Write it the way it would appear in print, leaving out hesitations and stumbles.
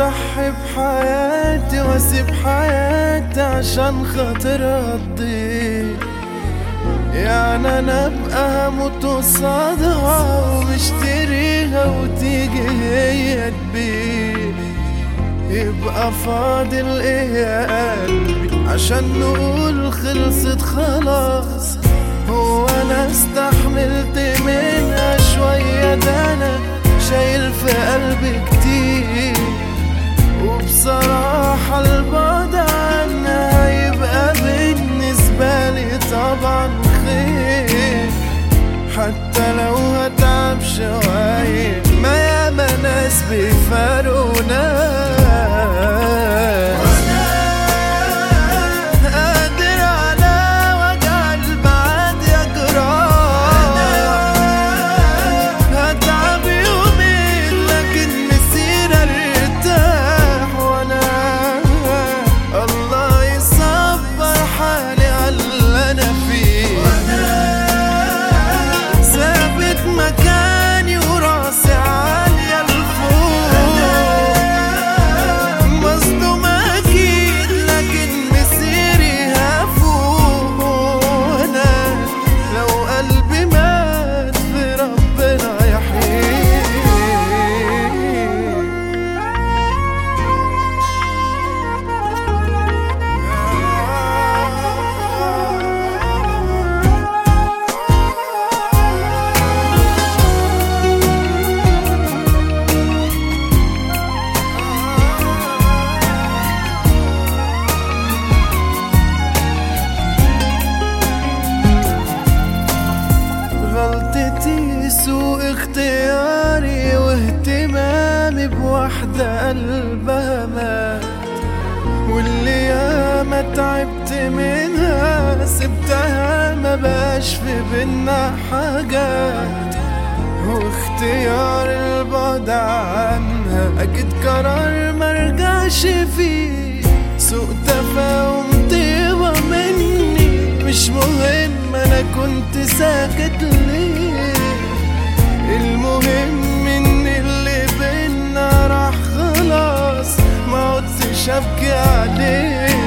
اضحي بحياتي واسيب حياتي عشان خاطر تضيع. يعني انا ابقى هموت قصادها ومشتريها وتيجي هي تبيع. يبقى فاضل ايه يا قلبي عشان نقول خلصت خلاص؟ هو انا استحملت منها شوية؟ ده انا شايل في قلبي كتير، وبصراحة البعد عنها هيبقى بالنسبة لي طبعا خير. حتى لو هتعب شوية ما ياما ناس بيفارقونا. غلطتي سوء اختياري واهتمامي بواحدة قلبها مات، واللي ياما تعبت منها سبتها ما بقاش في بينا حاجات. واختيار البعد عنها اكيد قرار مرجعش فيه. سوء تفاهم طيبة مني مش مهم انا كنت ساكت ليه. المهم ان اللي بينا راح خلاص ما عدتش ابكي عليه.